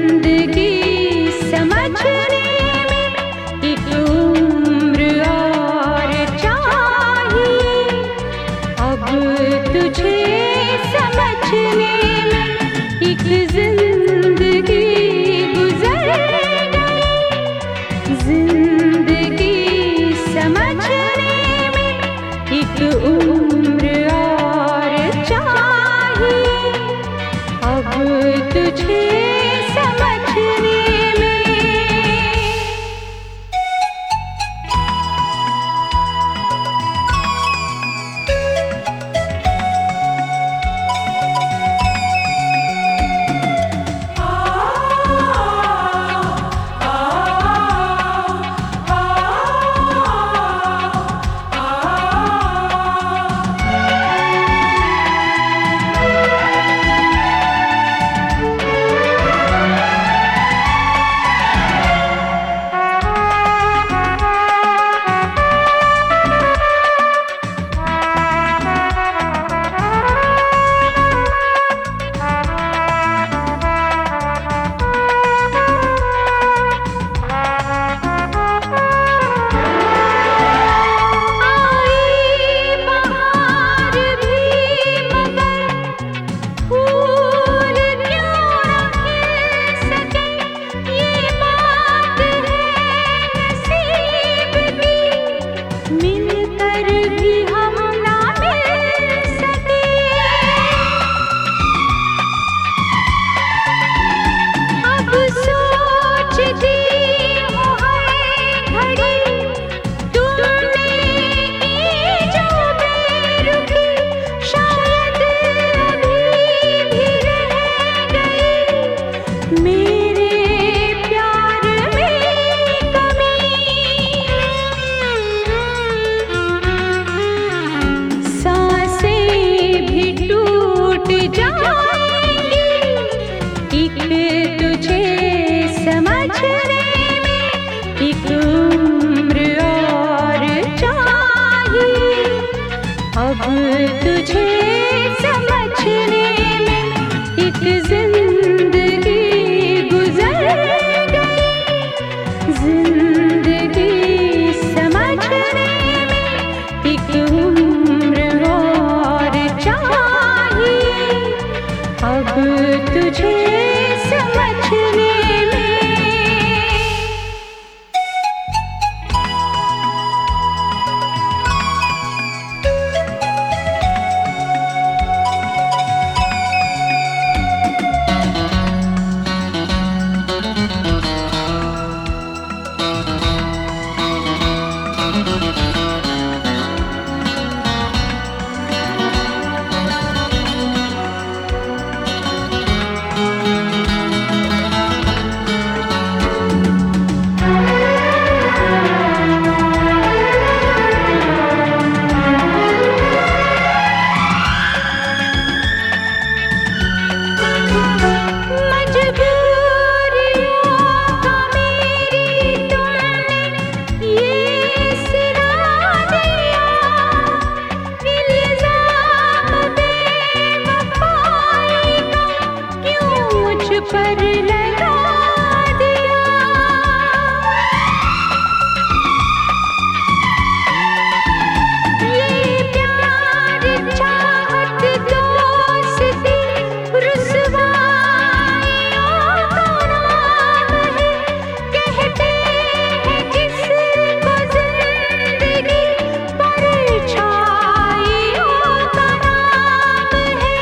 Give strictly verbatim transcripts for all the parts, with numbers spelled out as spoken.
जिंदगी समझने में एक उम्र और चाहिए। अब तुझे समझने में एक जिंदगी गुजर गई। जिंदगी समझने में एक उम्र और चाहिए। अब तुझे समझने में अब तुझे समझने में एक जिंदगी गुजर गई। जिंदगी समझने में एक उम्र और चाहिए। अब तुझे समझने में पर लगा दिया। ये प्यार चाहत दोस्ती रुसवाइयों का नाम है। कहते हैं किसको जिंदगी परछाइयों का नाम है।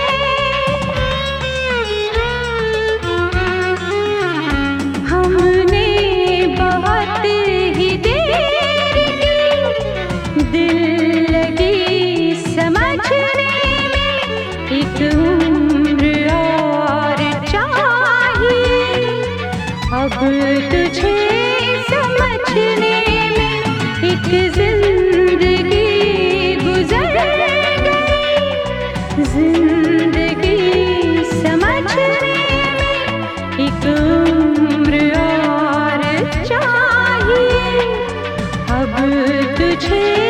हमने बहुत ही देर की, दिल लगी समझने में एक उम्र और चाहिए। अब तुझे समझने में एक जिंदगी गुजर गई। जिंदगी समझने में एक उम्र और चाहिए। अब तुझे